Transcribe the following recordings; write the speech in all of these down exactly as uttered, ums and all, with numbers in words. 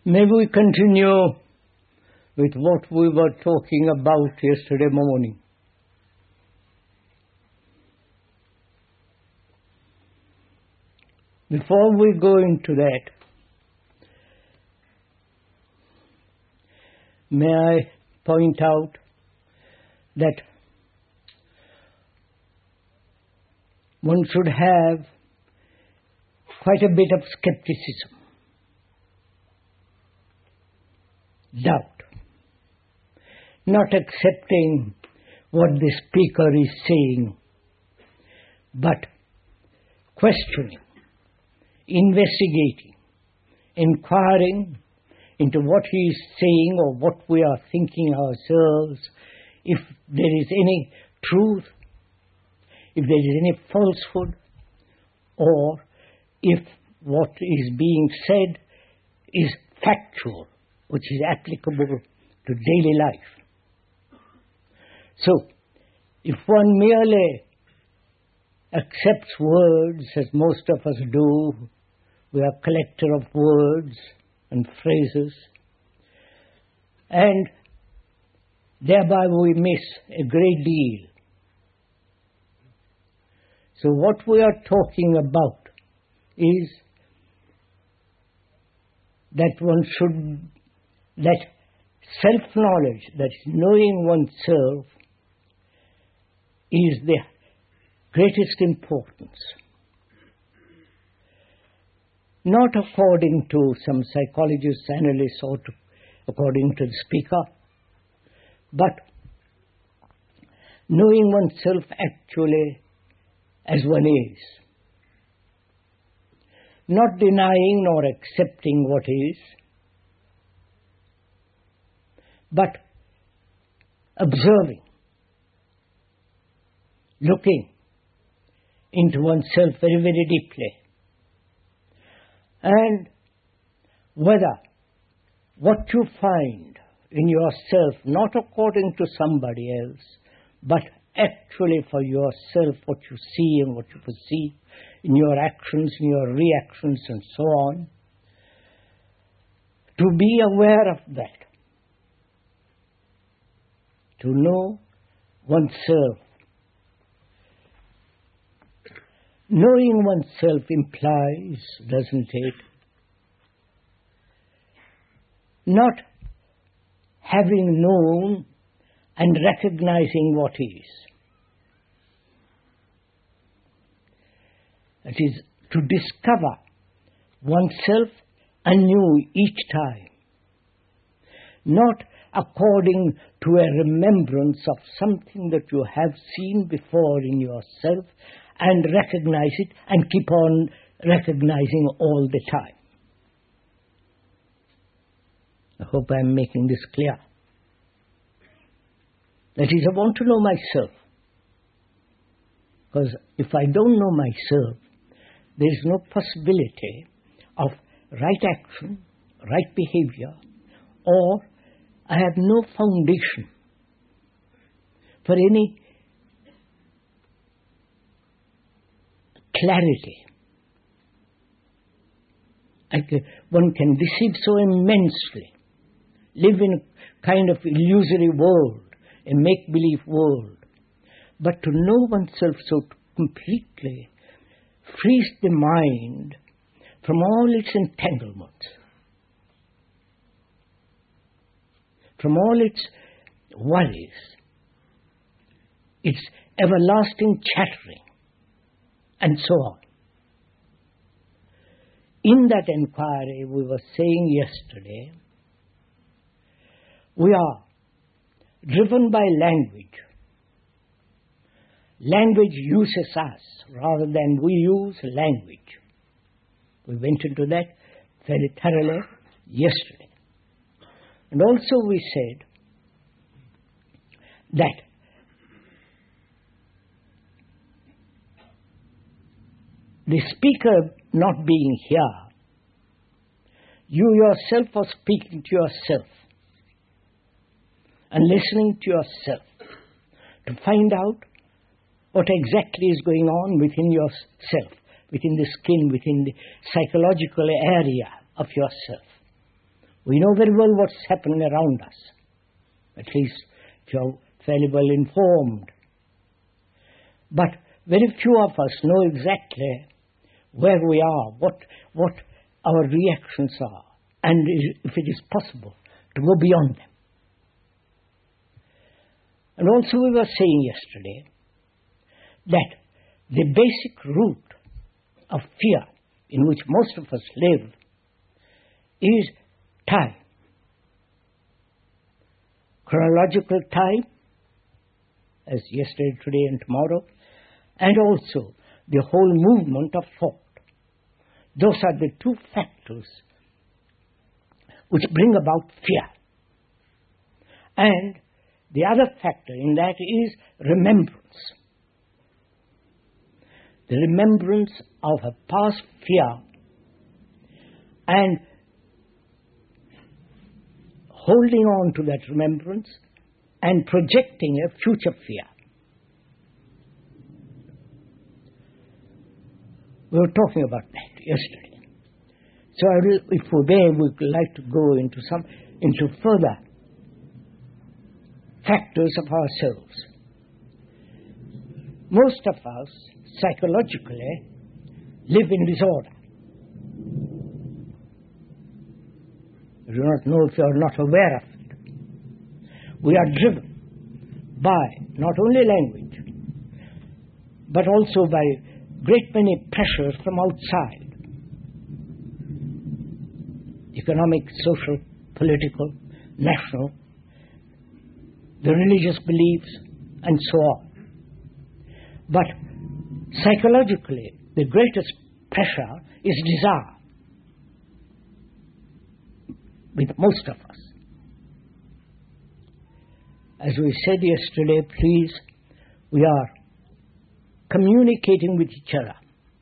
May we continue with what we were talking about yesterday morning. Before we go into that, may I point out that one should have quite a bit of skepticism, doubt, not accepting what the speaker is saying, but questioning, investigating, inquiring into what he is saying or what we are thinking ourselves, if there is any truth, if there is any falsehood, or if what is being said is factual, which is applicable to daily life. So, if one merely accepts words, as most of us do, we are a collector of words and phrases, and thereby we miss a great deal. So what we are talking about is that one should, that self-knowledge, that is knowing oneself, is the greatest importance. Not according to some psychologists, analysts, or to, according to the speaker, but knowing oneself actually as one is. Not denying nor accepting what is, but observing, looking into oneself very, very deeply. And whether what you find in yourself, not according to somebody else, but actually for yourself, what you see and what you perceive in your actions, in your reactions and so on, to be aware of that, to know oneself. Knowing oneself implies, doesn't it, not having known and recognizing what is. That is, to discover oneself anew each time, not according to a remembrance of something that you have seen before in yourself and recognize it and keep on recognizing all the time. I hope I am making this clear. That is, I want to know myself. Because if I don't know myself, there is no possibility of right action, right behavior, or I have no foundation for any clarity. I can, one can deceive so immensely, live in a kind of illusory world, a make-believe world. But to know oneself so completely frees the mind from all its entanglements, from all its worries, its everlasting chattering, and so on. In that inquiry, we were saying yesterday, we are driven by language. Language uses us rather than we use language. We went into that very thoroughly yesterday. And also we said that the speaker not being here, you yourself are speaking to yourself and listening to yourself to find out what exactly is going on within yourself, within the skin, within the psychological area of yourself. We know very well what's happening around us, at least if you're fairly well informed. But very few of us know exactly where we are, what, what our reactions are, and if it is possible to go beyond them. And also we were saying yesterday that the basic root of fear in which most of us live is time. Chronological time, as yesterday, today and tomorrow, and also the whole movement of thought. Those are the two factors which bring about fear. And the other factor in that is remembrance. The remembrance of a past fear and holding on to that remembrance and projecting a future fear. We were talking about that yesterday. So I will, if we may, we would like to go into some into further factors of ourselves. Most of us psychologically live in disorder. I do not know if you are not aware of it. We are driven by not only language, but also by great many pressures from outside. Economic, social, political, national, the religious beliefs, and so on. But psychologically, the greatest pressure is desire with most of us. As we said yesterday, please, we are communicating with each other.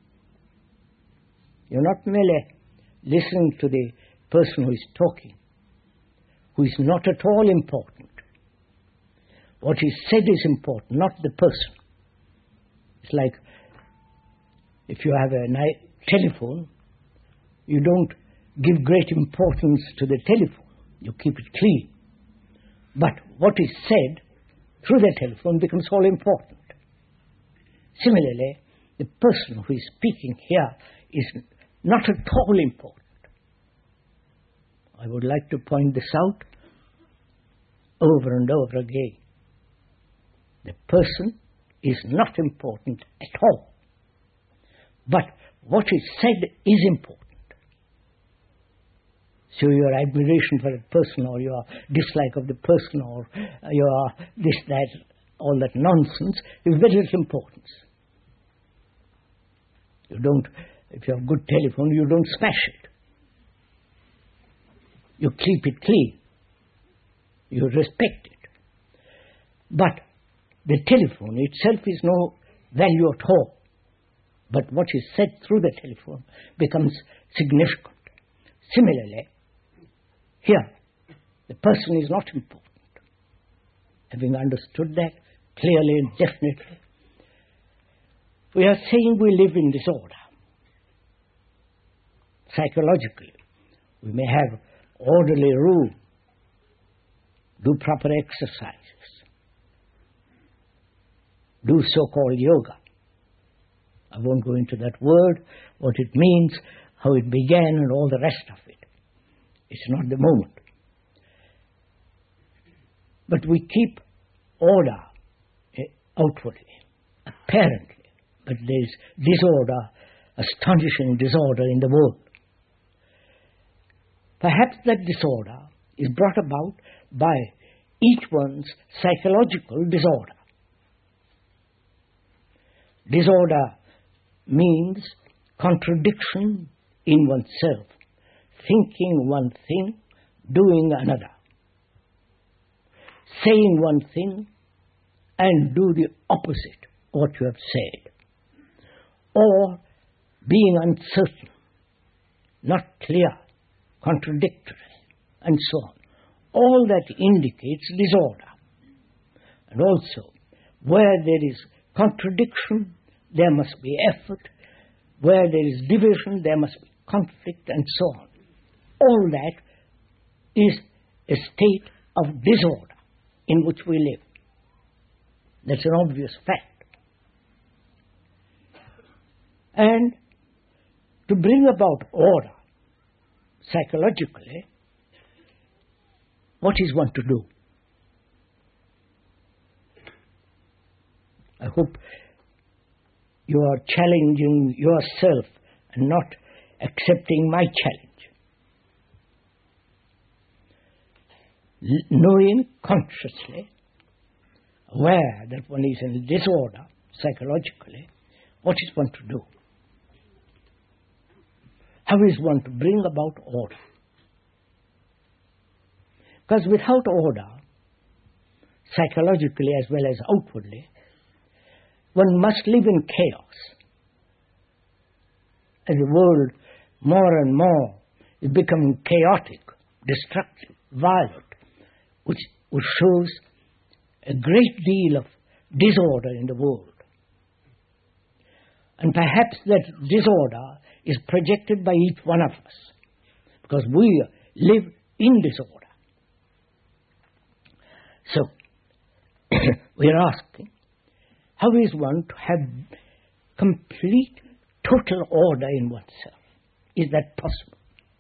You're not merely listening to the person who is talking, who is not at all important. What is said is important, not the person. It's like if you have a telephone, you don't give great importance to the telephone. You keep it clean. But what is said through the telephone becomes all important. Similarly, the person who is speaking here is not at all important. I would like to point this out over and over again. The person is not important at all. But what is said is important. So your admiration for a person or your dislike of the person or your this, that, all that nonsense is very little importance. You don't, if you have good telephone, you don't smash it. You keep it clean. You respect it. But the telephone itself is no value at all. But what is said through the telephone becomes significant. Similarly, here, the person is not important. Having understood that clearly and definitely, we are saying we live in disorder. Psychologically, we may have orderly rule, do proper exercises, do so-called yoga. I won't go into that word, what it means, how it began, and all the rest of it. It's not the moment. But we keep order outwardly, apparently. But there is disorder, astonishing disorder in the world. Perhaps that disorder is brought about by each one's psychological disorder. Disorder means contradiction in oneself, thinking one thing, doing another, saying one thing and do the opposite of what you have said, or being uncertain, not clear, contradictory, and so on. All that indicates disorder. And also, where there is contradiction, there must be effort. Where there is division, there must be conflict, and so on. All that is a state of disorder in which we live. That's an obvious fact. And to bring about order psychologically, what is one to do? I hope you are challenging yourself and not accepting my challenge. L- knowing consciously, aware that one is in disorder psychologically, what is one to do? How is one to bring about order? Because without order, psychologically as well as outwardly, one must live in chaos. And the world more and more is becoming chaotic, destructive, violent, which, which shows a great deal of disorder in the world. And perhaps that disorder is projected by each one of us, because we live in disorder. So, we are asking, how is one to have complete, total order in oneself? Is that possible?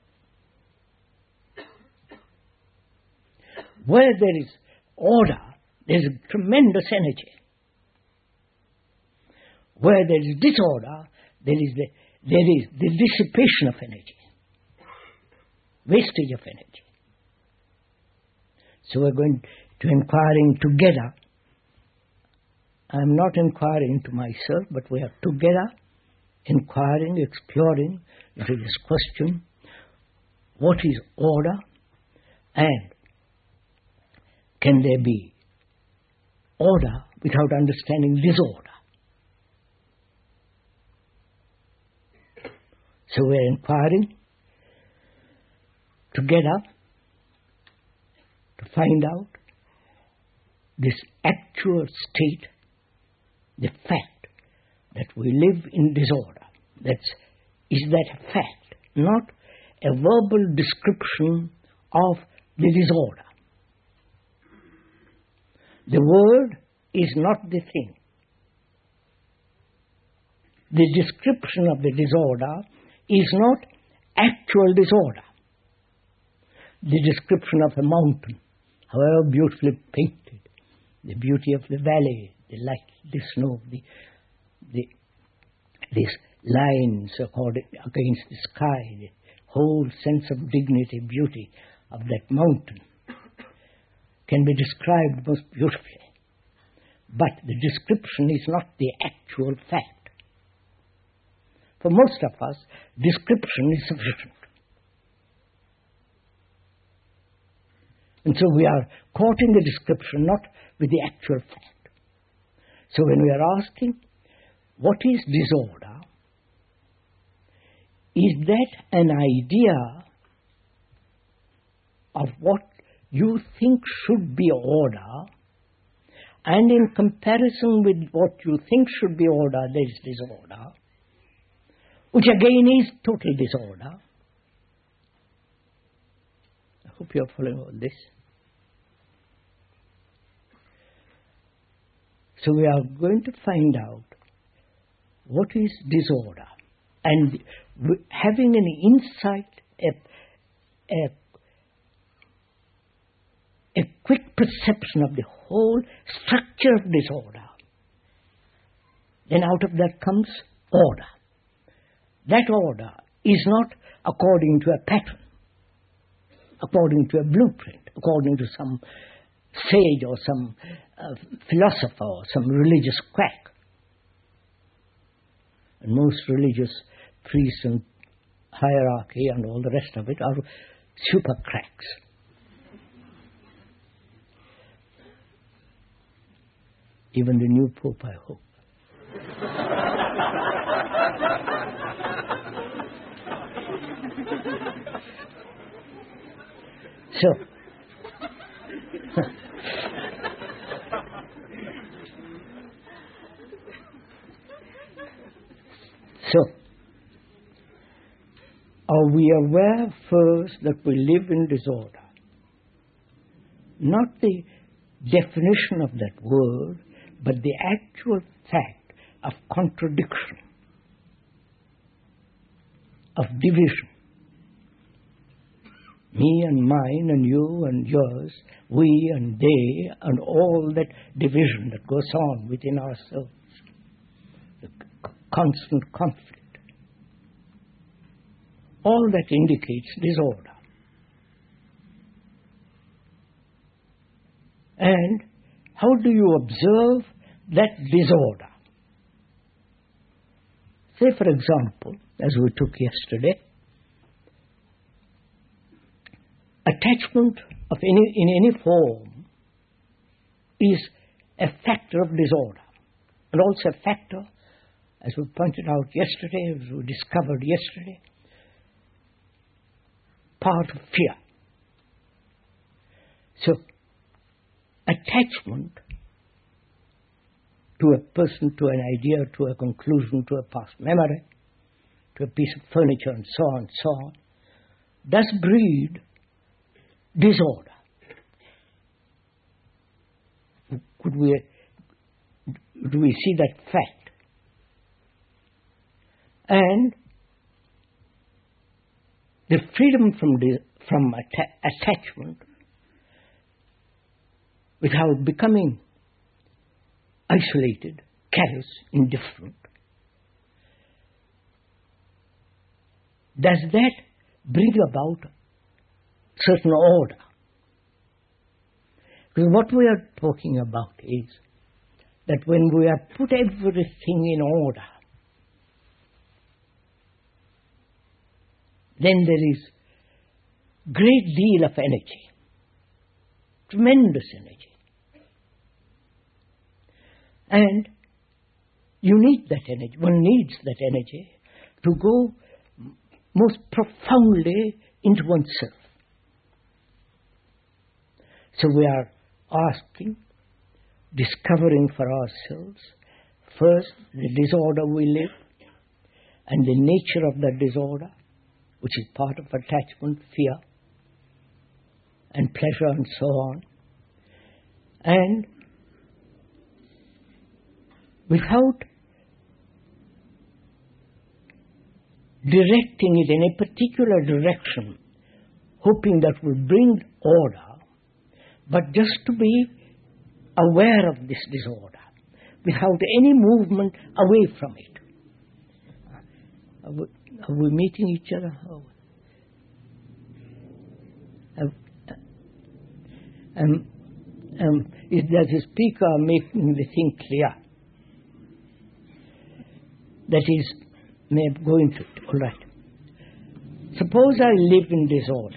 Where there is order, there is tremendous energy. Where there is disorder, there is the, there is the dissipation of energy, wastage of energy. So we're going to inquiring together. I'm not inquiring to myself, but we are together inquiring, exploring into this question, what is order, and can there be order without understanding disorder? So we're inquiring together to find out this actual state, the fact that we live in disorder. That's, is that a fact, not a verbal description of the disorder. The word is not the thing. The description of the disorder is not actual disorder. The description of a mountain, however beautifully painted, the beauty of the valley, the light, the snow, the, the, these lines according, against the sky, the whole sense of dignity, beauty of that mountain can be described most beautifully. But the description is not the actual fact. For most of us, description is sufficient. And so we are caught in the description, not with the actual fact. So when we are asking, what is disorder? Is that an idea of what you think should be order, and in comparison with what you think should be order, there is disorder, which again is total disorder? I hope you are following all this. So we are going to find out what is disorder, and having an insight, a, a, a quick perception of the whole structure of disorder. Then out of that comes order. That order is not according to a pattern, according to a blueprint, according to some sage or some uh, philosopher or some religious quack. And most religious priests and hierarchy and all the rest of it are super cracks. Even the new Pope, I hope. So, so, are we aware first that we live in disorder? not the definition of that word, but the actual fact of contradiction, of division. Me and mine and you and yours, we and they, and all that division that goes on within ourselves. The c- constant conflict. All that indicates disorder. And how do you observe that disorder? Say, for example, as we took yesterday, attachment of any in any form is a factor of disorder, and also a factor, as we pointed out yesterday, as we discovered yesterday, part of fear. So, attachment to a person, to an idea, to a conclusion, to a past memory, to a piece of furniture, and so on and so on, does breed disorder. Could we, do we see that fact? And the freedom from, the, from atta- attachment without becoming isolated, callous, indifferent, does that bring about certain order? Because what we are talking about is that when we have put everything in order, then there is great deal of energy, tremendous energy. And you need that energy, one needs that energy to go most profoundly into oneself. So we are asking, discovering for ourselves, first the disorder we live and the nature of that disorder, which is part of attachment, fear, and pleasure, and so on. And without directing it in a particular direction, hoping that will bring order, but just to be aware of this disorder, without any movement away from it. Are we, are we meeting each other? Oh. Um, um, is, does the speaker making the thing clear? That is, may I go into it? All right. Suppose I live in disorder,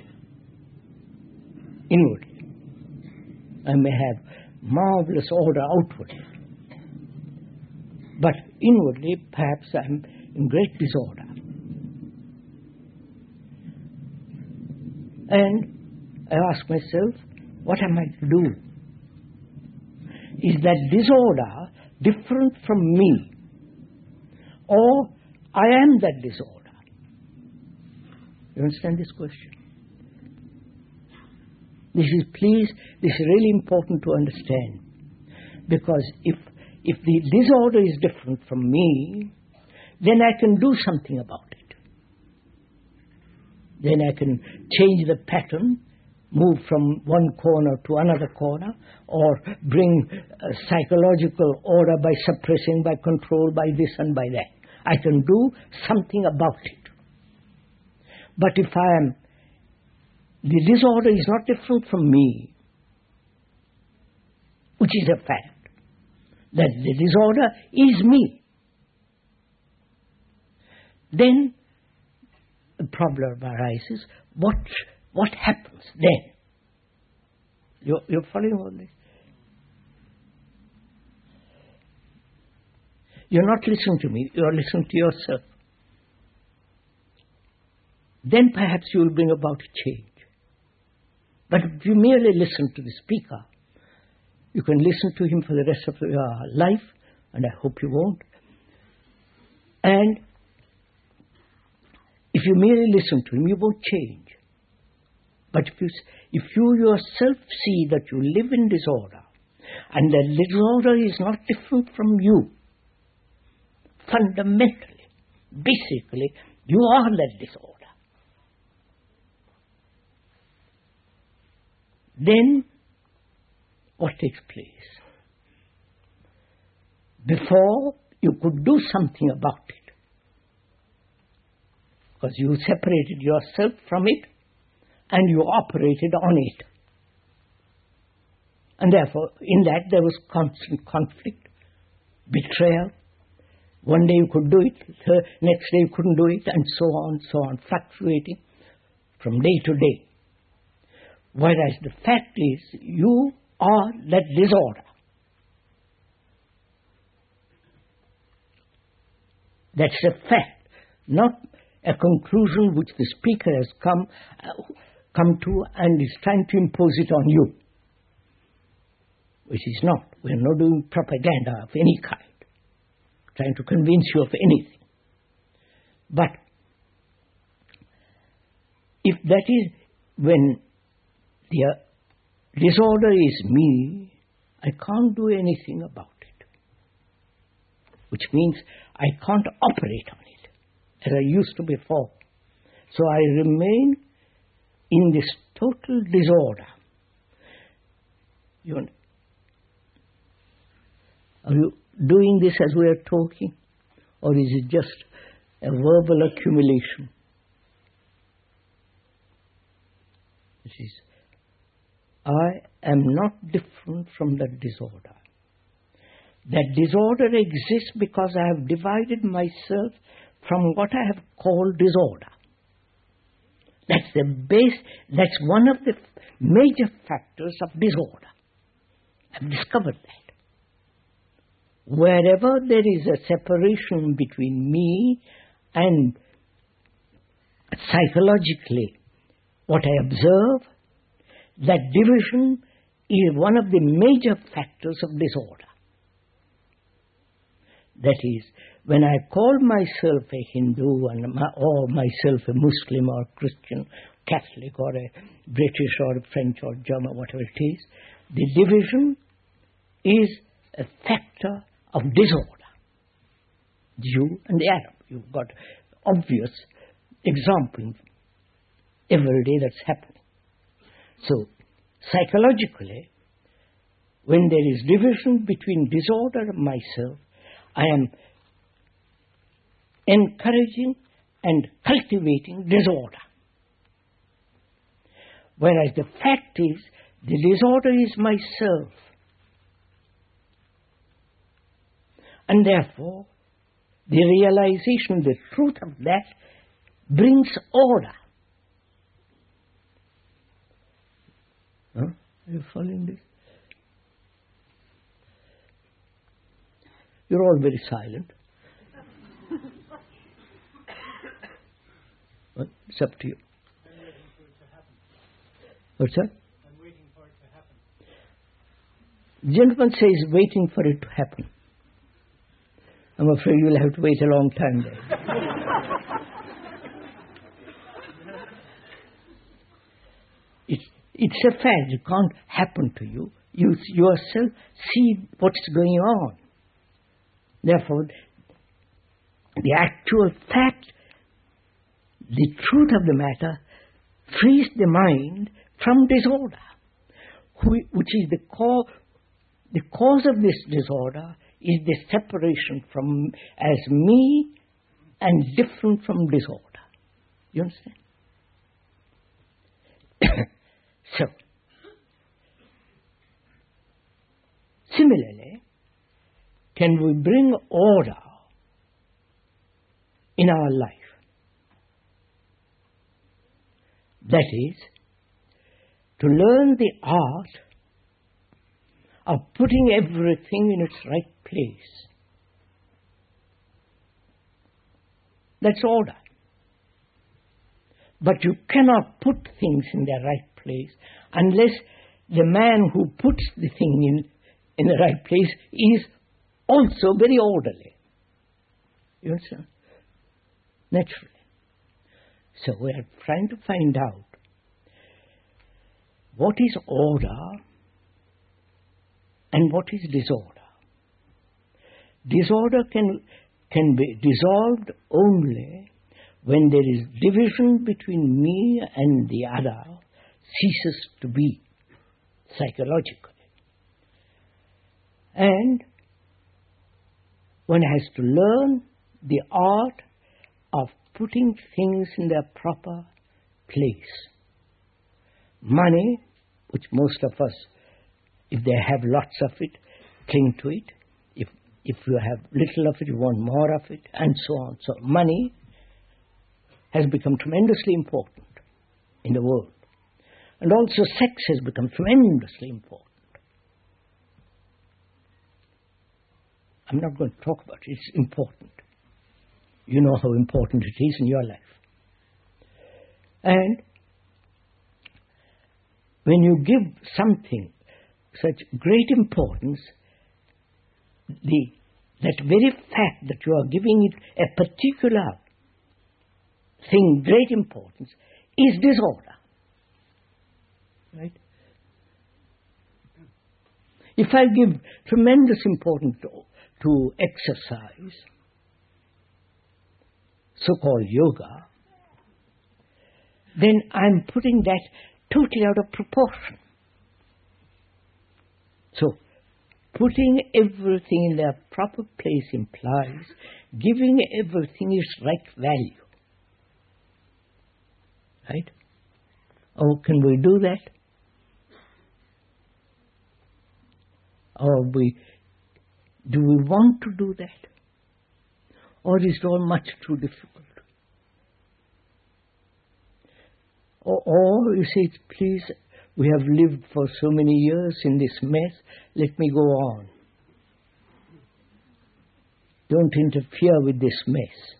inwardly. I may have marvelous order outwardly, but inwardly, perhaps I'm in great disorder. And I ask myself, what am I to do? Is that disorder different from me? Or I am that disorder? You understand this question? This is, please, this is really important to understand. Because if, if the disorder is different from me, then I can do something about it. Then I can change the pattern, move from one corner to another corner, or bring uh, psychological order by suppressing, by control, by this and by that. I can do something about it. But if I am, the disorder is not different from me, which is a fact, that the disorder is me, then the problem arises. What what happens then? You're, you're following all this? You're not listening to me, you're listening to yourself. Then perhaps you will bring about a change. But if you merely listen to the speaker, you can listen to him for the rest of your life, and I hope you won't. And if you merely listen to him, you won't change. But if you, if you yourself see that you live in disorder, and that disorder is not different from you, fundamentally, basically, you are that disorder, then what takes place? Before, you could do something about it, because you separated yourself from it and you operated on it. And therefore, in that there was constant conflict, betrayal. One day you could do it, the next day you couldn't do it, and so on, so on, fluctuating from day to day. Whereas the fact is, you are that disorder. That's a fact, not a conclusion which the speaker has come, uh, come to and is trying to impose it on you. Which is not. We are not doing propaganda of any kind, trying to convince you of anything. But if that is when the uh, disorder is me, I can't do anything about it. Which means I can't operate on it as I used to before. So I remain in this total disorder. You know, are you doing this as we are talking? Or is it just a verbal accumulation? This is, I am not different from that disorder. That disorder exists because I have divided myself from what I have called disorder. That's the base, that's one of the major factors of disorder. I've discovered that. Wherever there is a separation between me and psychologically what I observe, that division is one of the major factors of disorder. That is, when I call myself a Hindu and my, or myself a Muslim or Christian, Catholic or a British or a French or German, whatever it is, the division is a factor of disorder. Jew and the Arab. You've got obvious example every day that's happening. So, psychologically, when there is division between disorder and myself, I am encouraging and cultivating disorder. Whereas the fact is, the disorder is myself. And therefore, the realization, the truth of that brings order. Huh? Are you following this? You're all very silent. Well, it's up to you. I'm waiting for it to happen. What's that? I'm waiting for it to happen. The gentleman says waiting for it to happen. I'm afraid you'll have to wait a long time there. it's, it's a fact. It can't happen to you. You yourself see what's going on. Therefore, the actual fact, the truth of the matter, frees the mind from disorder, which is the cause, the cause of this disorder is the separation from as me and different from disorder. You understand? So, similarly, can we bring order in our life? That is, to learn the art of putting everything in its right place. That's order. But you cannot put things in their right place unless the man who puts the thing in, in the right place is also very orderly. You understand? Naturally. So we are trying to find out what is order and what is disorder. Disorder can, can be dissolved only when there is division between me and the other ceases to be psychologically. And one has to learn the art of putting things in their proper place. Money, which most of us, if they have lots of it, cling to it. If if you have little of it, you want more of it, and so on. So money has become tremendously important in the world. And also sex has become tremendously important. I'm not going to talk about it. It's important. You know how important it is in your life. And when you give something such great importance, the that very fact that you are giving it a particular thing great importance is disorder. Right? If I give tremendous importance to, to exercise, so-called yoga, then I'm putting that totally out of proportion. So, putting everything in their proper place implies giving everything its right value. Right? Oh, can we do that? Or we, do we want to do that? Or is it all much too difficult? Or, or you say, please, we have lived for so many years in this mess, let me go on. Don't interfere with this mess.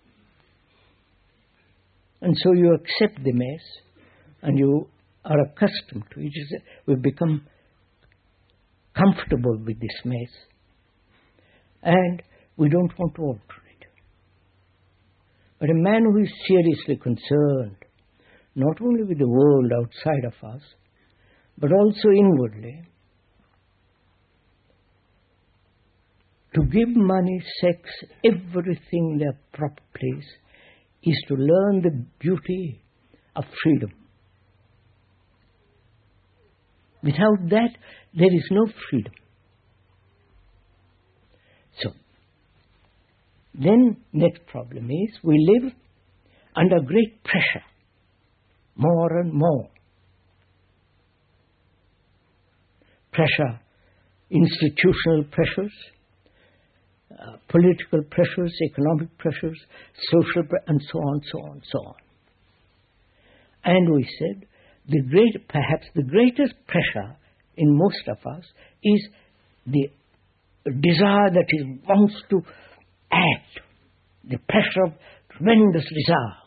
And so you accept the mess, and you are accustomed to it. We've become comfortable with this mess, and we don't want to alter it. But a man who is seriously concerned, not only with the world outside of us, but also inwardly, to give money, sex, everything in their proper place, is to learn the beauty of freedom. Without that, there is no freedom. So, then next problem is, we live under great pressure, more and more. Pressure, institutional pressures, uh, political pressures, economic pressures, social pre- and so on, so on, so on. And we said, the great, perhaps the greatest pressure in most of us is the desire that is wants to act, the pressure of tremendous desire.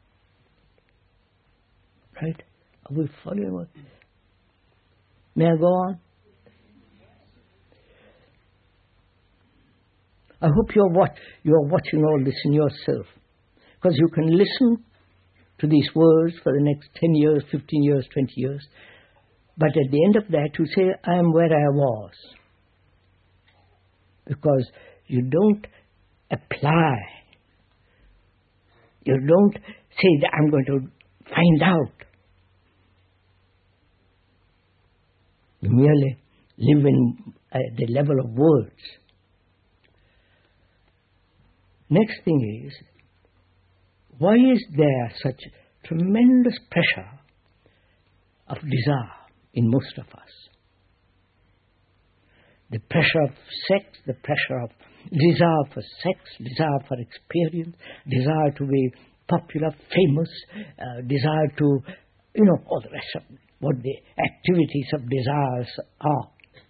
Right? Are we following what? May I go on? I hope you're, watch, you're watching all this in yourself, because you can listen to these words for the next ten years, fifteen years, twenty years, but at the end of that you say, I am where I was. Because you don't apply. You don't say that I'm going to find out. You merely live in at the level of words. Next thing is, why is there such tremendous pressure of desire in most of us? The pressure of sex, the pressure of desire for sex, desire for experience, desire to be popular, famous, uh, desire to, you know, all the rest of what the activities of desires are.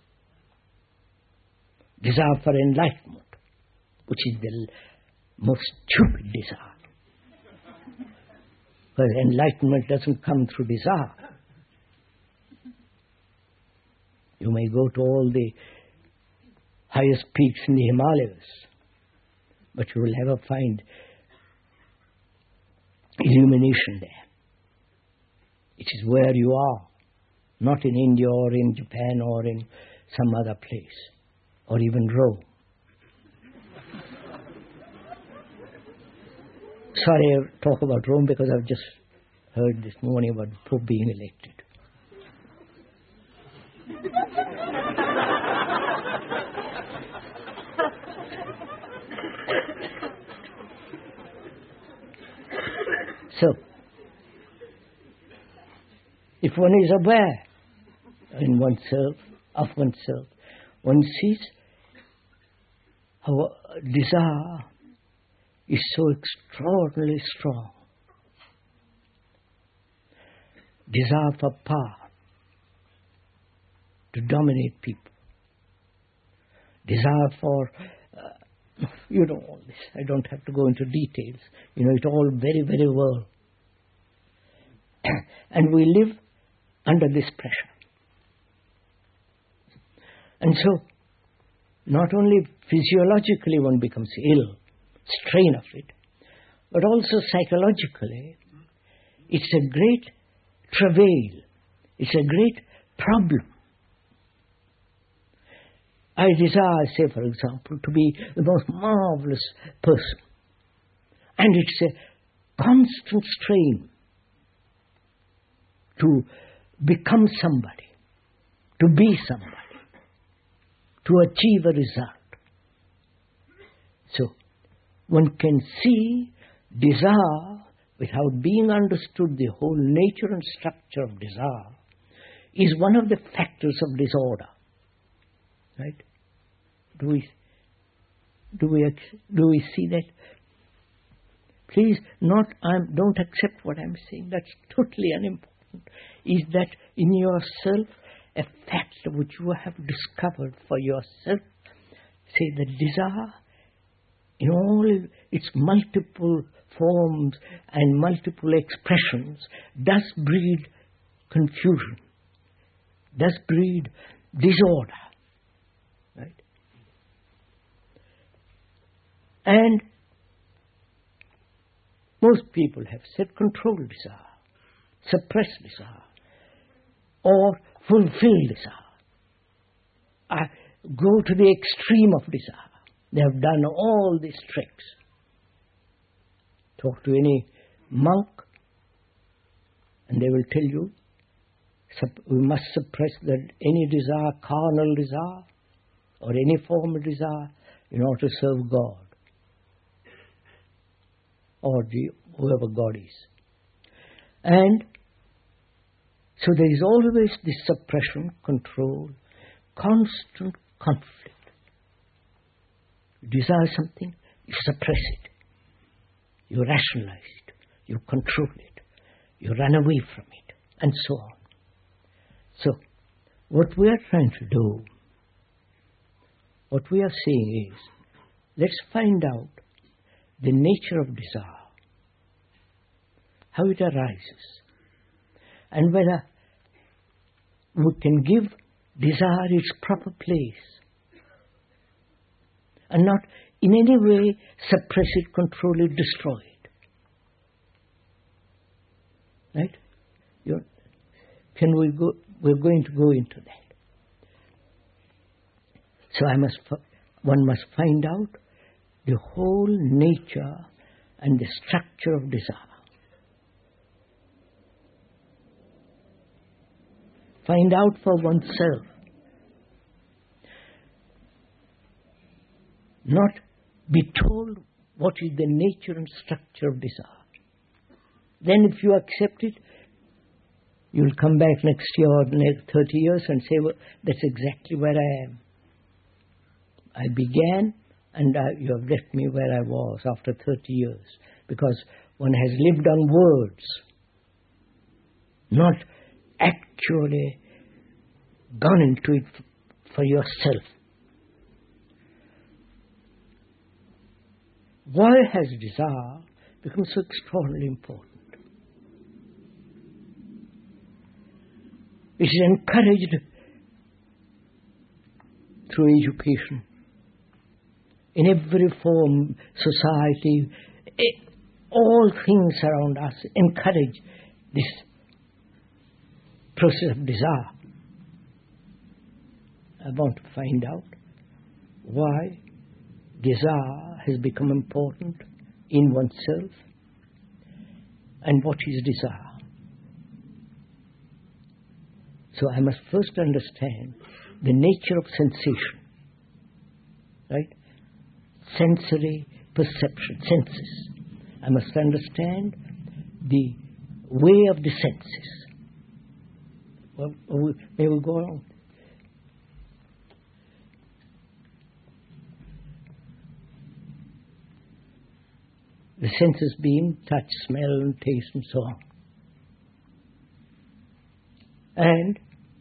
Desire for enlightenment, which is the most stupid desire. Because enlightenment doesn't come through desire. You may go to all the highest peaks in the Himalayas, but you will never find illumination there. It is where you are not in India or in Japan or in some other place, or even Rome. Sorry, I talk about Rome because I've just heard this morning about the Pope being elected. So, if one is aware in oneself, of oneself, one sees how desire is so extraordinarily strong. Desire for power, to dominate people. Desire for, uh, you know all this. I don't have to go into details. You know it all very, very well. And we live under this pressure. And so, not only physiologically one becomes ill, strain of it, but also psychologically, it's a great travail. It's a great problem. I desire, say for example, to be the most marvelous person. And it's a constant strain to become somebody, to be somebody, to achieve a result. So, one can see desire, without being understood the whole nature and structure of desire, is one of the factors of disorder. Right? Do we, do we, do we see that? Please, not, I'm, don't accept what I'm saying. That's totally unimportant. Is that in yourself a fact which you have discovered for yourself? Say the desire, in all its multiple forms and multiple expressions, does breed confusion, does breed disorder. Right? And most people have said control desire, suppress desire, or fulfill desire. Uh, go to the extreme of desire. They have done all these tricks. Talk to any monk and they will tell you we must suppress that any desire, carnal desire, or any form of desire in order to serve God, or the, whoever God is. And so there is always this suppression, control, constant conflict. You desire something, you suppress it. You rationalize it. You control it. You run away from it. And so on. So, what we are trying to do, what we are saying is, let's find out the nature of desire, how it arises, and whether we can give desire its proper place, and not in any way suppress it, control it, destroy it. Right? You're, can we go? We're going to go into that. So I must, one must find out the whole nature and the structure of desire. Find out for oneself. Not be told what is the nature and structure of desire. Then if you accept it, you'll come back next year or next thirty years and say, well, that's exactly where I am. I began and I, you have left me where I was after thirty years. Because one has lived on words, not actually gone into it for yourself. Why has desire become so extraordinarily important? It is encouraged through education. In every form, society, it, all things around us encourage this process of desire. I want to find out why desire has become important in oneself and what is desire. So I must first understand the nature of sensation, right? Sensory perception, senses. I must understand the way of the senses. Well, may we go on? The senses being touch, smell, and taste, and so on. And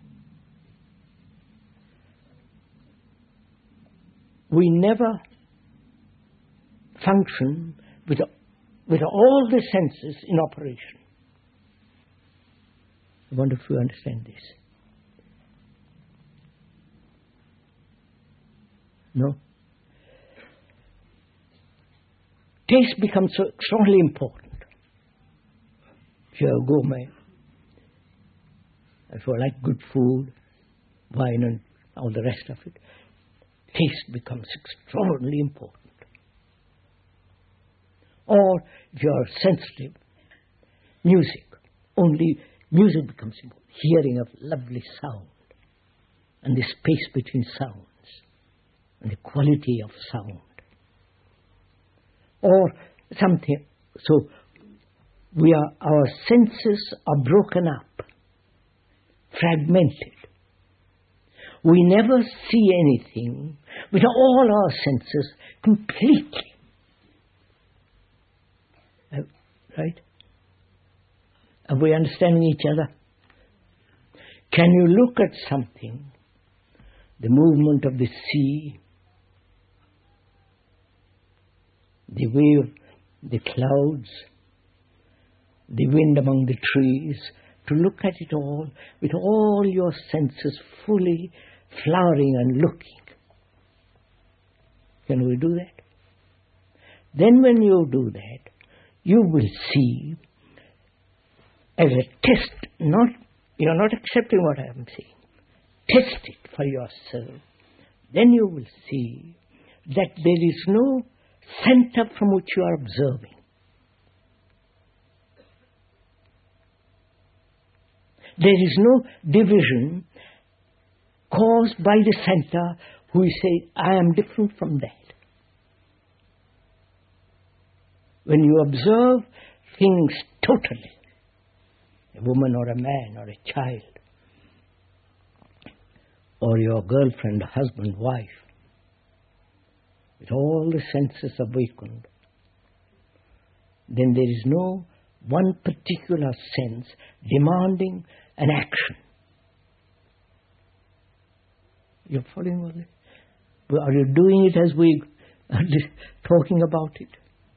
we never function with, with all the senses in operation. I wonder if you understand this. No? Taste becomes so extraordinarily important. If you're a gourmet, if you like good food, wine and all the rest of it, taste becomes extraordinarily important. Or if you are sensitive, music, only music becomes important. Hearing of lovely sound and the space between sounds and the quality of sound. Or something, so we are, our senses are broken up, fragmented. We never see anything with all our senses completely. Uh, right? Are we understanding each other? Can you look at something, the movement of the sea, the wave, the clouds, the wind among the trees, to look at it all with all your senses fully flowering and looking? Can we do that? Then when you do that, you will see as a test, not, you're not accepting what I am saying. Test it for yourself. Then you will see that there is no center from which you are observing. There is no division caused by the center who say, I am different from that. When you observe things totally, a woman or a man or a child, or your girlfriend, husband, wife, with all the senses awakened, then there is no one particular sense demanding an action. You're following with it? Are you doing it as we are talking about it?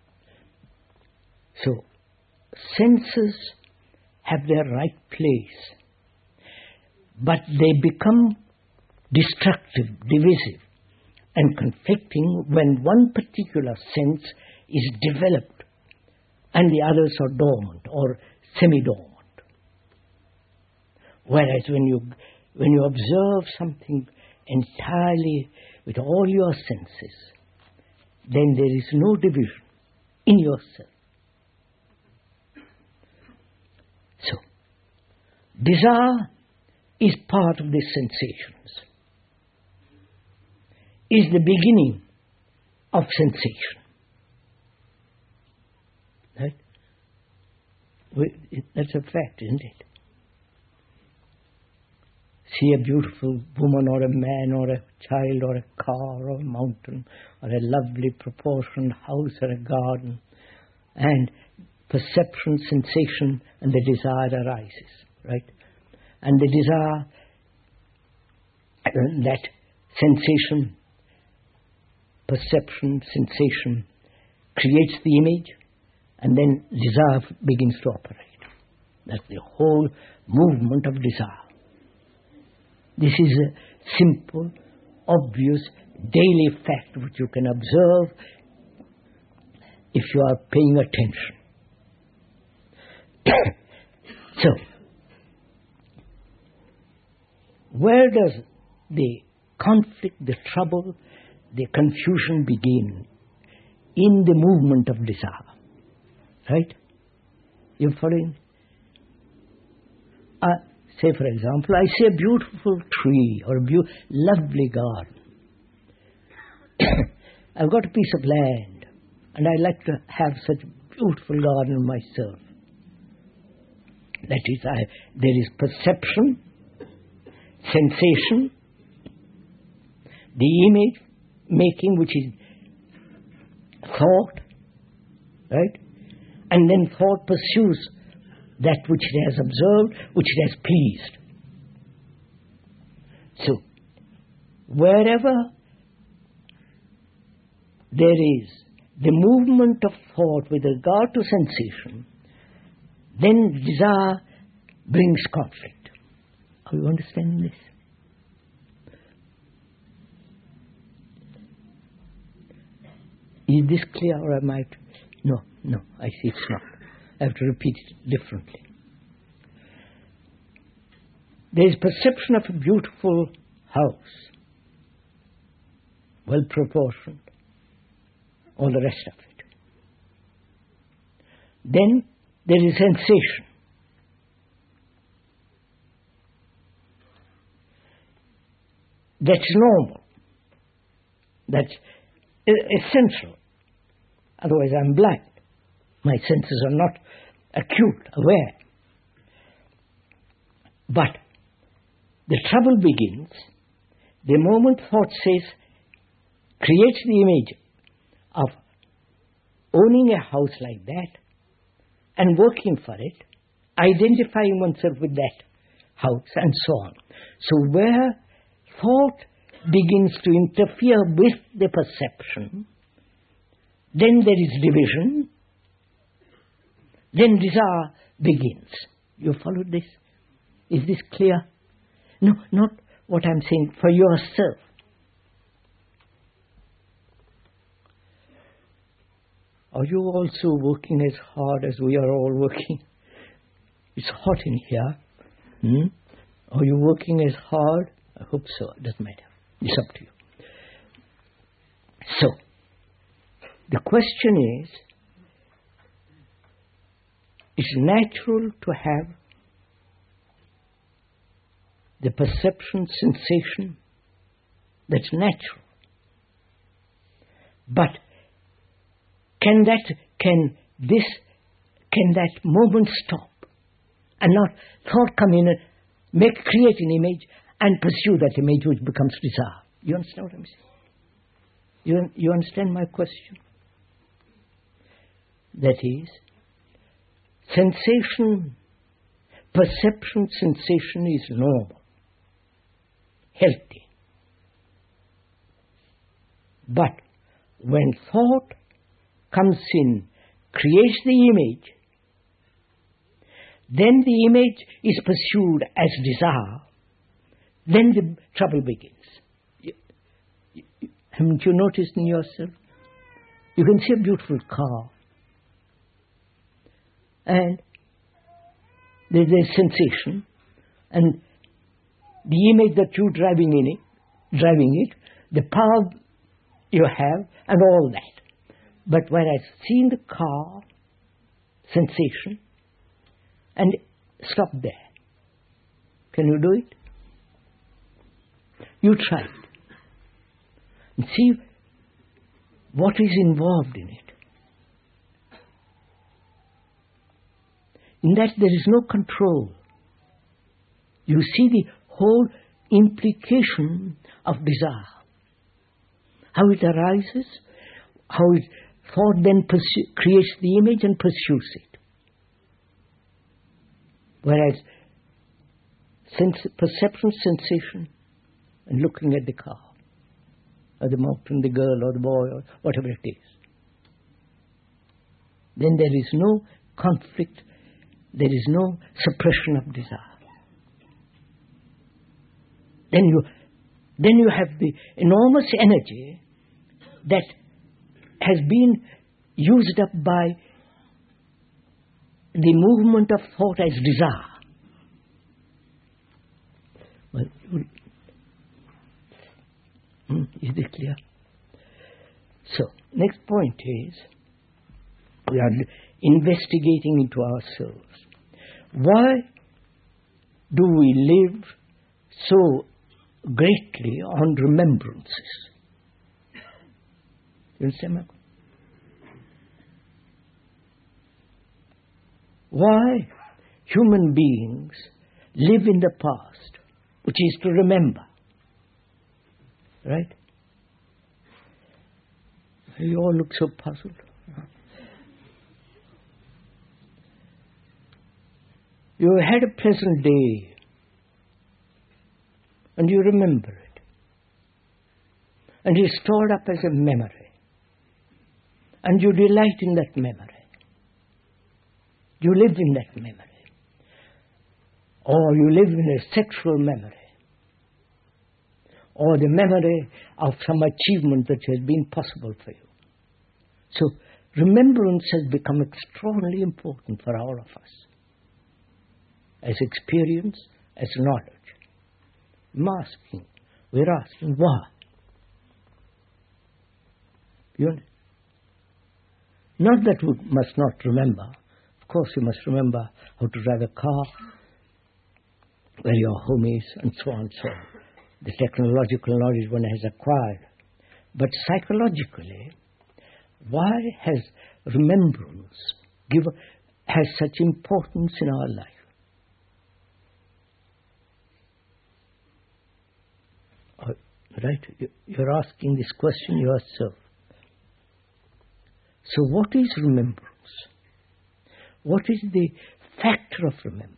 So, senses have their right place, but they become destructive, divisive, and conflicting when one particular sense is developed and the others are dormant or semi-dormant. Whereas when you when you observe something entirely with all your senses, then there is no division in yourself. So, desire is part of these sensations, is the beginning of sensation. Right? We, that's a fact, isn't it? See a beautiful woman or a man or a child or a car or a mountain or a lovely proportioned house or a garden, and perception, sensation, and the desire arises, right? And the desire, that sensation, perception, sensation creates the image, and then desire begins to operate. That's the whole movement of desire. This is a simple, obvious, daily fact which you can observe if you are paying attention. So, where does the conflict, the trouble, the confusion begin in the movement of desire. Right? You following? Uh, say, for example, I see a beautiful tree or a be- lovely garden. I've got a piece of land, and I like to have such a beautiful garden myself. That is, I, there is perception, sensation, the image making, which is thought, right? And then thought pursues that which it has observed, which it has pleased. So, wherever there is the movement of thought with regard to sensation, then desire brings conflict. Are you understanding this? Is this clear, or am I... No, no, I see it's not. I have to repeat it differently. There is perception of a beautiful house, well proportioned, all the rest of it. Then there is sensation. That's normal. That's essential. Otherwise I'm blind. My senses are not acute, aware. But the trouble begins the moment thought says, creates the image of owning a house like that and working for it, identifying oneself with that house and so on. So where thought begins to interfere with the perception, then there is division, then desire begins. You follow this? Is this clear? No, not what I'm saying, for yourself. Are you also working as hard as we are all working? It's hot in here. Hmm? Are you working as hard? I hope so. It doesn't matter. It's up to you. So, the question is, it's natural to have the perception, sensation. That's natural. But can that, can this, can that moment stop and not thought come in and make, create an image and pursue that image which becomes desire? You understand what I'm saying? You, you understand my question? That is, sensation, perception, sensation is normal, healthy. But when thought comes in, creates the image, then the image is pursued as desire, then the trouble begins. You, you, haven't you noticed in yourself? You can see a beautiful car, and there's a sensation, and the image that you're driving in it, driving it, the power you have, and all that. But when I see the car, sensation, and stop there. Can you do it? You try it. And see what is involved in it. In that there is no control. You see the whole implication of desire. How it arises, how it thought then pursue, creates the image and pursues it. Whereas sense, perception, sensation, and looking at the car, or the mountain, the girl, or the boy, or whatever it is. Then there is no conflict, there is no suppression of desire. Then you, then you have the enormous energy that has been used up by the movement of thought as desire. Well, Hmm? Is it clear? So, next point is, we are investigating into ourselves. Why do we live so greatly on remembrances? You understand my question? Why human beings live in the past, which is to remember. Right? You all look so puzzled. You had a pleasant day and you remember it. And you store it up as a memory. And you delight in that memory. You live in that memory. Or you live in a sexual memory. Or the memory of some achievement that has been possible for you. So, remembrance has become extraordinarily important for all of us. As experience, as knowledge. I'm asking, we're asking, why? You know? Not that we must not remember. Of course, you must remember how to drive a car, where your home is, and so on and so on. The technological knowledge one has acquired. But psychologically, why has remembrance give, has such importance in our life? Right? You're asking this question yourself. So what is remembrance? What is the factor of remembrance?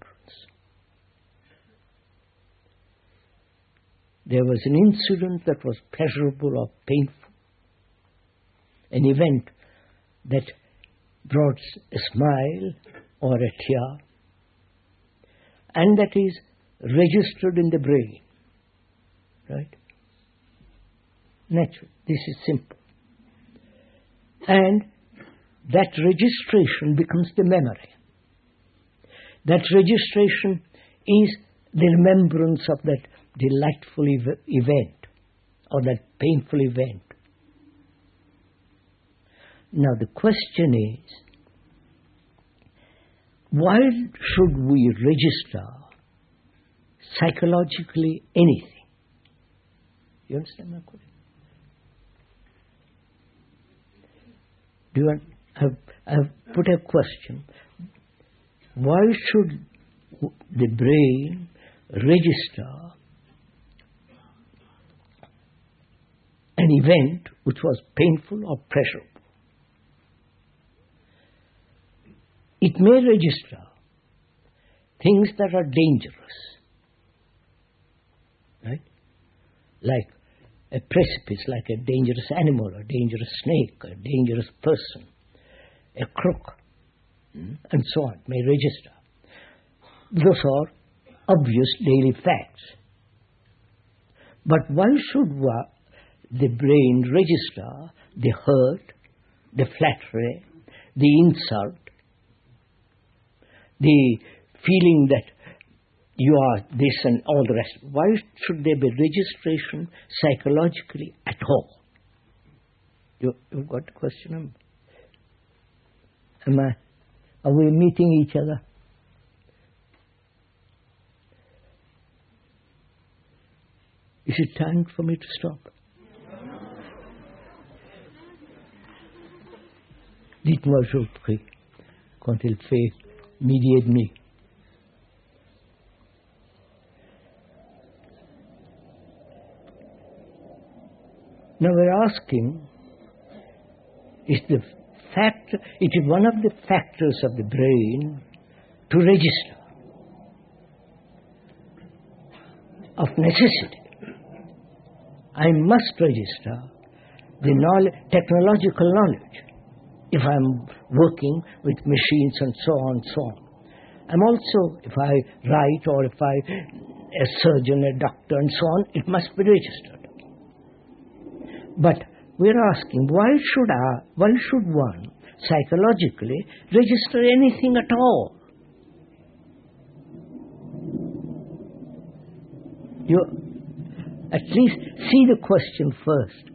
There was an incident that was pleasurable or painful, an event that brought a smile or a tear, and that is registered in the brain. Right? Natural. This is simple. And that registration becomes the memory. That registration is the remembrance of that delightful ev- event or that painful event. Now the question is, why should we register psychologically anything? You understand my question? Do you have, I have put a question. Why should the brain register an event which was painful or pleasurable? It may register things that are dangerous, right? Like a precipice, like a dangerous animal, a dangerous snake, a dangerous person, a crook, and so on, may register. Those are obvious daily facts. But why should the brain register the hurt, the flattery, the insult, the feeling that you are this and all the rest? Why should there be registration psychologically at all? You, you've got the question? Am I, are we meeting each other? Is it time for me to stop? Dites-moi, je vous prie, quand il fait midi et demi. Now we're asking, is the factor, it is one of the factors of the brain to register of necessity. I must register the knowledge, technological knowledge if I'm working with machines and so on and so on. I'm also, if I write or if I, a surgeon, a doctor and so on, it must be registered. But we're asking, why should I, why should one psychologically register anything at all? You, At least see the question first.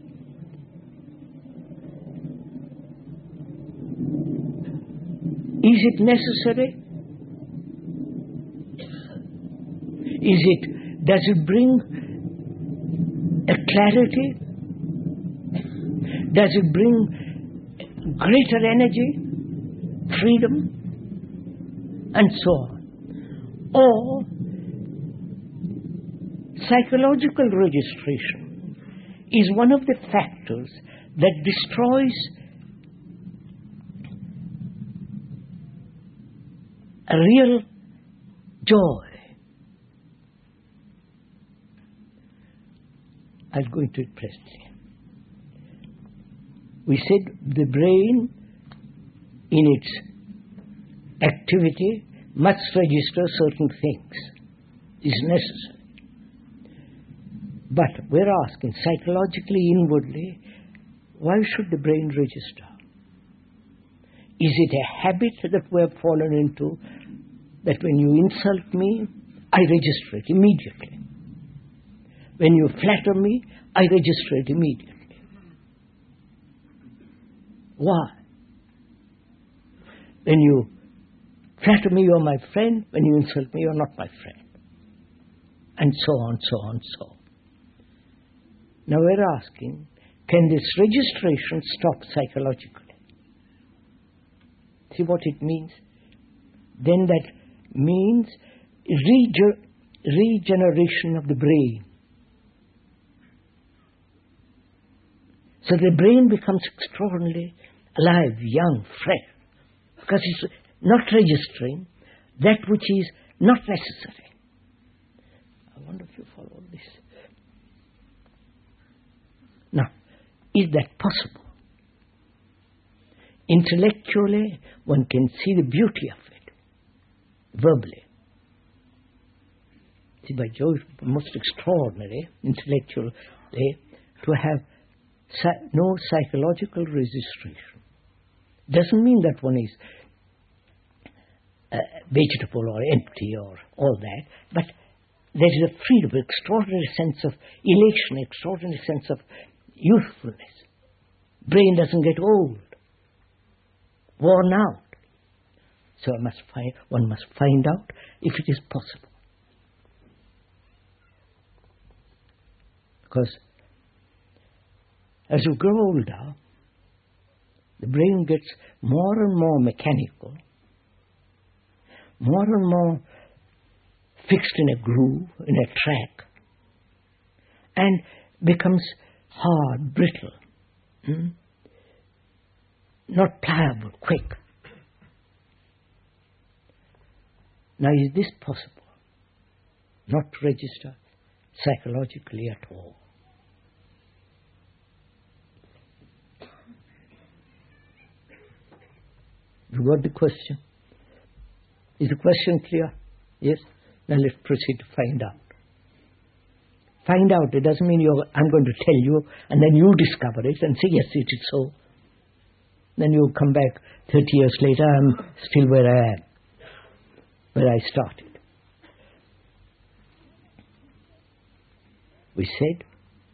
Is it necessary? Is it, does it bring a clarity? Does it bring greater energy, freedom, and so on? Or psychological registration is one of the factors that destroys a real joy. I'll go into it presently. We said the brain, in its activity, must register certain things. Is necessary. But we're asking, psychologically, inwardly, why should the brain register? Is it a habit that we've fallen into, that when you insult me, I register it immediately? When you flatter me, I register it immediately. Why? When you flatter me, you're my friend. When you insult me, you're not my friend. And so on, so on, so on. Now we're asking, can this registration stop psychologically? See what it means? Then that means rege- regeneration of the brain. So the brain becomes extraordinarily alive, young, fresh, because it's not registering that which is not necessary. I wonder if you follow this. Now, is that possible? Intellectually, one can see the beauty of it, verbally. See, by Jove, most extraordinary, intellectually, to have no psychological registration. Doesn't mean that one is uh, vegetable or empty or all that, but there is a freedom, extraordinary sense of elation, extraordinary sense of youthfulness. Brain doesn't get old, worn out. So I must find, one must find out if it is possible. Because as you grow older, the brain gets more and more mechanical, more and more fixed in a groove, in a track, and becomes hard, brittle, hmm? not pliable, quick. Now, is this possible? Not to register psychologically at all. You got the question? Is the question clear? Yes? Now let's proceed to find out. Find out, it doesn't mean you're, I'm going to tell you, and then you discover it and say, yes, it is so. Then you come back thirty years later, I'm still where I am, where I started. We said,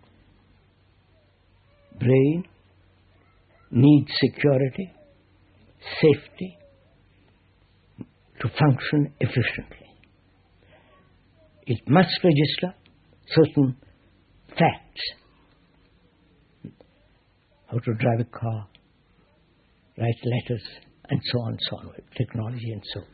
brain needs security, safety, to function efficiently. It must register certain facts. How to drive a car, write letters, and so on and so on, with technology and so on.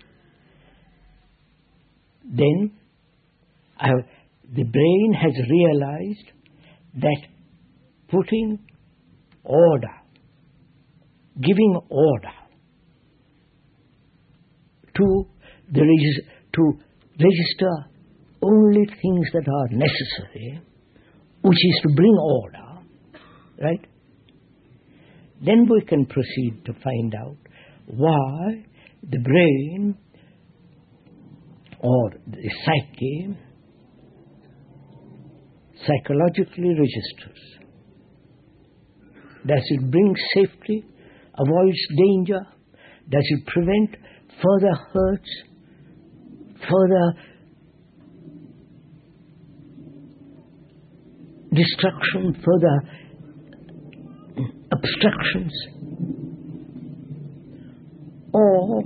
Then I have, the brain has realized that putting order, giving order to the regis- to register only things that are necessary, which is to bring order, right? Then we can proceed to find out why the brain or the psyche psychologically registers. Does it bring safety, avoids danger? Does it prevent further hurts, further distraction, further obstructions, or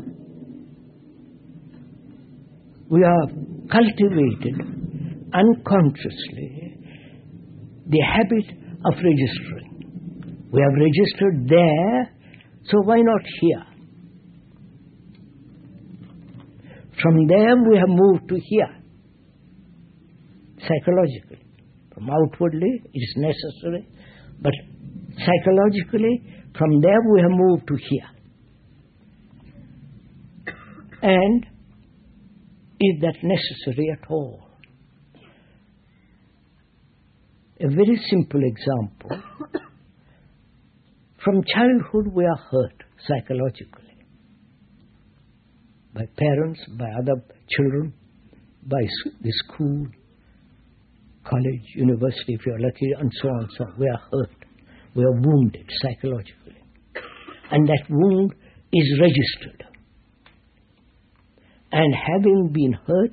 we have cultivated unconsciously the habit of registering. We have registered there, so why not here? From there we have moved to here, psychologically. From outwardly it is necessary, but psychologically from there we have moved to here. And is that necessary at all? A very simple example. From childhood we are hurt psychologically by parents, by other children, by the school, college, university, if you are lucky, and so on and so on. We are hurt. We are wounded psychologically. And that wound is registered. And having been hurt,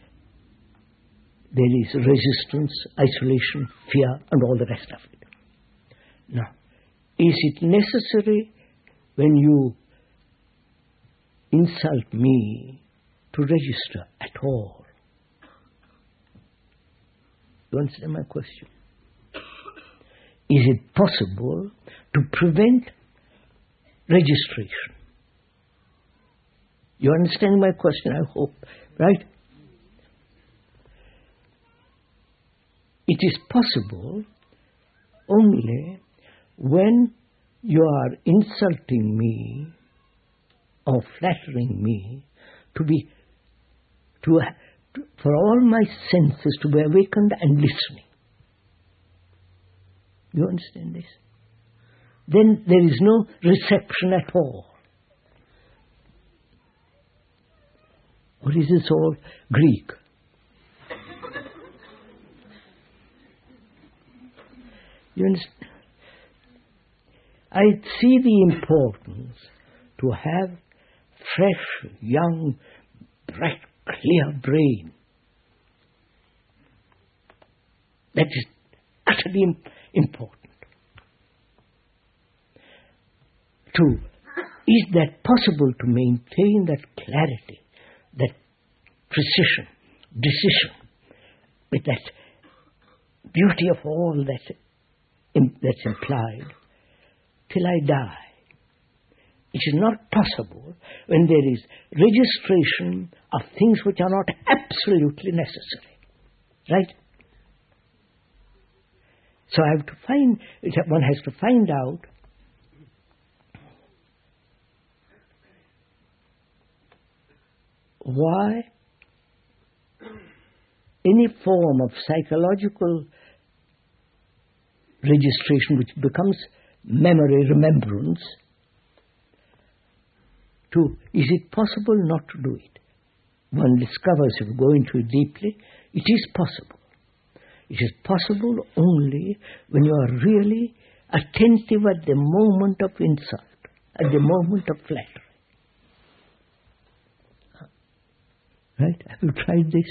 there is resistance, isolation, fear, and all the rest of it. Now, is it necessary when you insult me to register at all? You understand my question? Is it possible to prevent registration? You understand my question, I hope, right? It is possible only when you are insulting me or flattering me to be, to, to for all my senses to be awakened and listening. You understand this? Then there is no reception at all. Or is this all Greek? You understand? I see the importance to have fresh, young, bright, clear brain. That is utterly important. Two, is that possible to maintain that clarity, that precision, decision, with that beauty of all that that's implied, till I die? It is not possible when there is registration of things which are not absolutely necessary. Right? So I have to find, one has to find out why any form of psychological registration which becomes memory, remembrance, to, is it possible not to do it? One discovers, if you go into it deeply, it is possible. It is possible only when you are really attentive at the moment of insult, at the moment of flattery. Right? Have you tried this?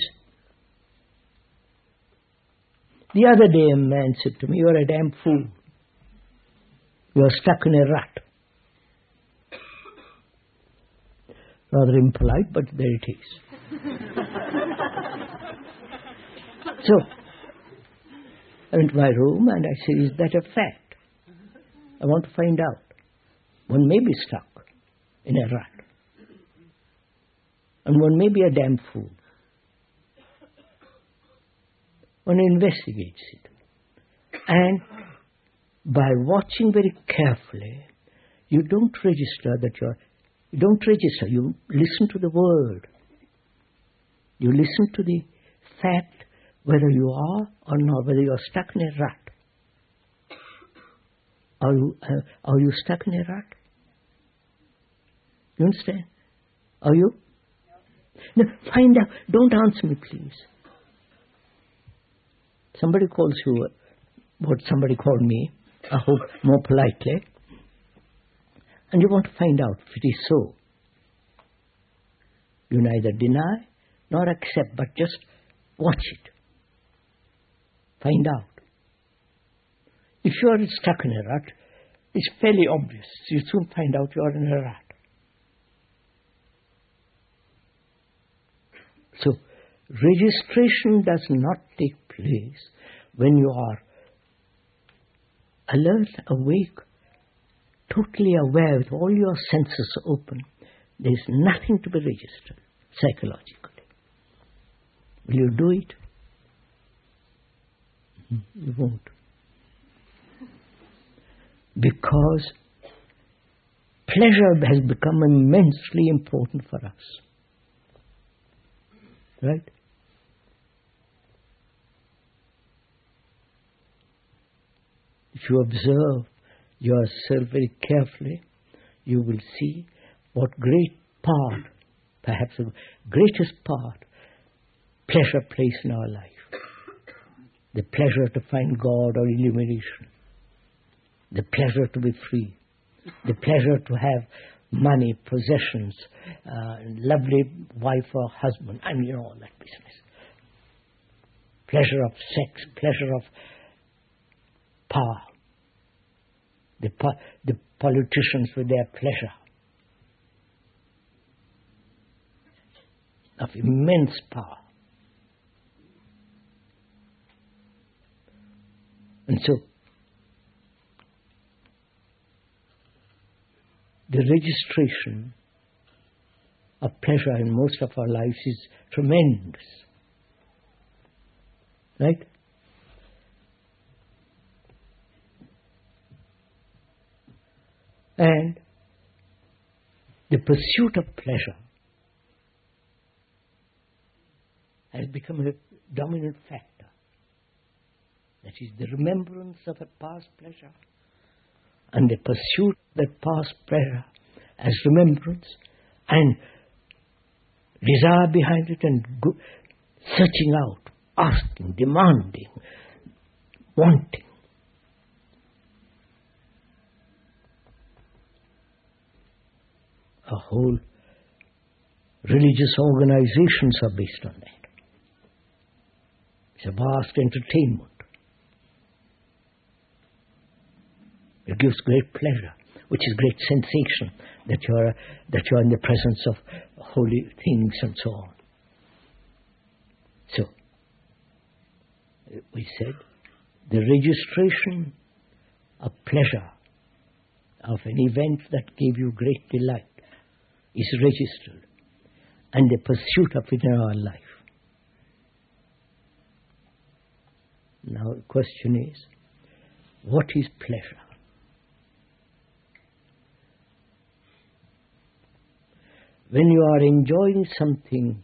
The other day a man said to me, "You are a damn fool. You are stuck in a rut." Rather impolite, but there it is. So, I went to my room and I said, "Is that a fact? I want to find out." One may be stuck in a rut. And one may be a damn fool. One investigates it. And by watching very carefully, you don't register that you're, you don't register, you listen to the word. You listen to the fact whether you are or not, whether you are stuck in a rut. Are you, uh, are you stuck in a rut? You understand? Are you? No, find out. Don't answer me, please. Somebody calls you what somebody called me, I hope more politely, and you want to find out if it is so. You neither deny nor accept, but just watch it. Find out. If you are stuck in a rut, it's fairly obvious. You soon find out you are in a rut. So, registration does not take place when you are alert, awake, totally aware with all your senses open. There is nothing to be registered psychologically. Will you do it? You won't. Because pleasure has become immensely important for us. Right? If you observe yourself very carefully, you will see what great part, perhaps the greatest part, pleasure plays in our life. The pleasure to find God or illumination. The pleasure to be free. The pleasure to have money, possessions, uh, lovely wife or husband. I mean, you know, all that business. Pleasure of sex, pleasure of power. The, po- the politicians with their pleasure of immense power. And so, the registration of pleasure in most of our lives is tremendous. Right? And the pursuit of pleasure has become a dominant factor. That is the remembrance of a past pleasure and the pursuit of that past pleasure as remembrance and desire behind it and go, searching out, asking, demanding, wanting. A whole religious organizations are based on that. It's a vast entertainment. It gives great pleasure, which is great sensation that you are that you are in the presence of holy things and so on. So, we said the registration of pleasure of an event that gave you great delight is registered, and the pursuit of it in our life. Now the question is, what is pleasure? When you are enjoying something,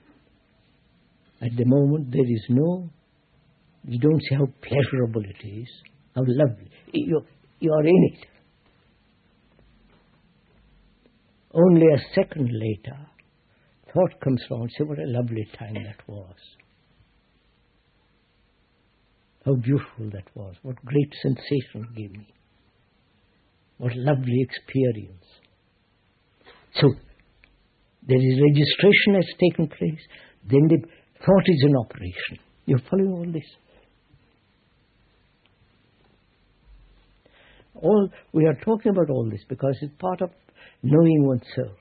at the moment there is no, you don't see how pleasurable it is, how lovely. You, you are in it. Only a second later, thought comes along and says, what a lovely time that was. How beautiful that was. What great sensation it gave me. What lovely experience. So, there is registration has taken place, then the thought is in operation. You're following all this? All we are talking about all this because it's part of knowing oneself.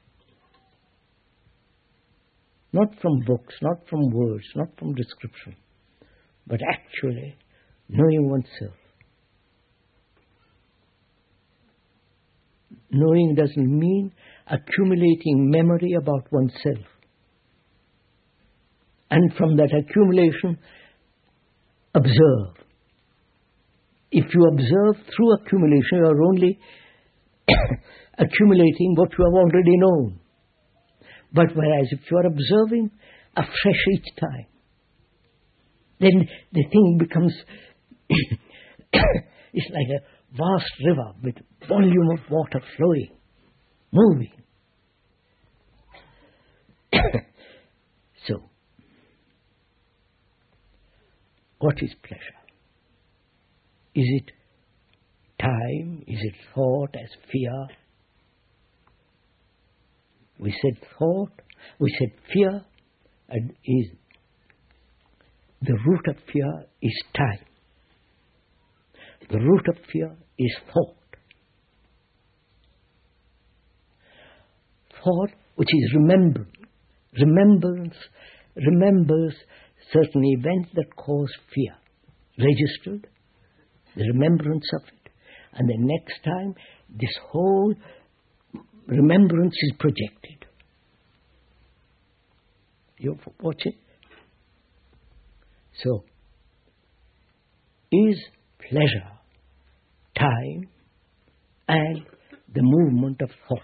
Not from books, not from words, not from description, but actually knowing oneself. Knowing doesn't mean accumulating memory about oneself. And from that accumulation, observe. If you observe through accumulation, you are only accumulating what you have already known. But whereas if you are observing afresh each time, then the thing becomes, it's like a vast river with volume of water flowing, moving. So, what is pleasure? Is it time? Is it thought as fear? We said thought, we said fear, and is the root of fear is time. The root of fear is thought. Thought which is remembrance. Remembrance remembers certain events that cause fear. Registered, the remembrance of it. And the next time, this whole remembrance is projected. You're watching? So, is pleasure time and the movement of thought?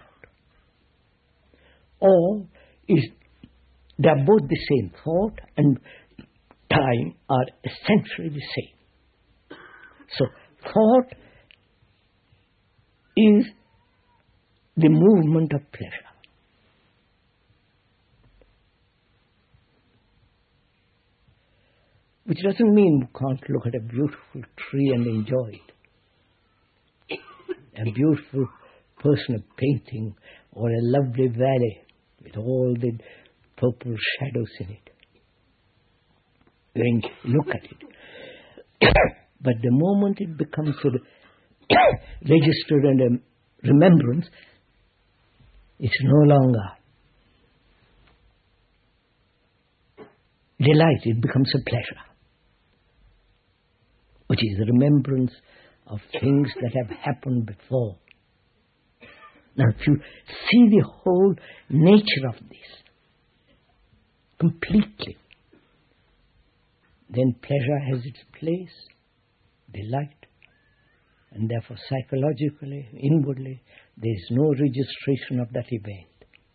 Or is they're both the same? Thought and time are essentially the same. So, thought is the movement of pleasure. Which doesn't mean you can't look at a beautiful tree and enjoy it. A beautiful person of painting or a lovely valley with all the purple shadows in it. You look at it. But the moment it becomes a registered and a remembrance, it's no longer delight, it becomes a pleasure, which is the remembrance of things that have happened before. Now, if you see the whole nature of this completely, then pleasure has its place, delight, and therefore psychologically, inwardly, there is no registration of that event.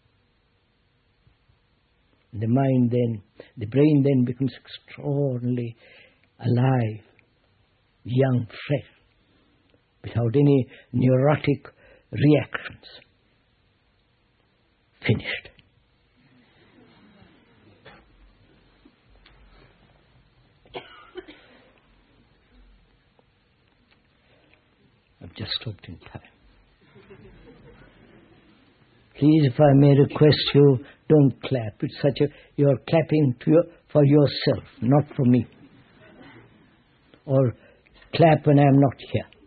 The mind then, the brain then becomes extraordinarily alive, young, fresh, without any neurotic reactions. Finished. I've just stopped in time. Please, if I may request you, don't clap. It's such a, you're clapping to your, for yourself, not for me. Or clap when I'm not here.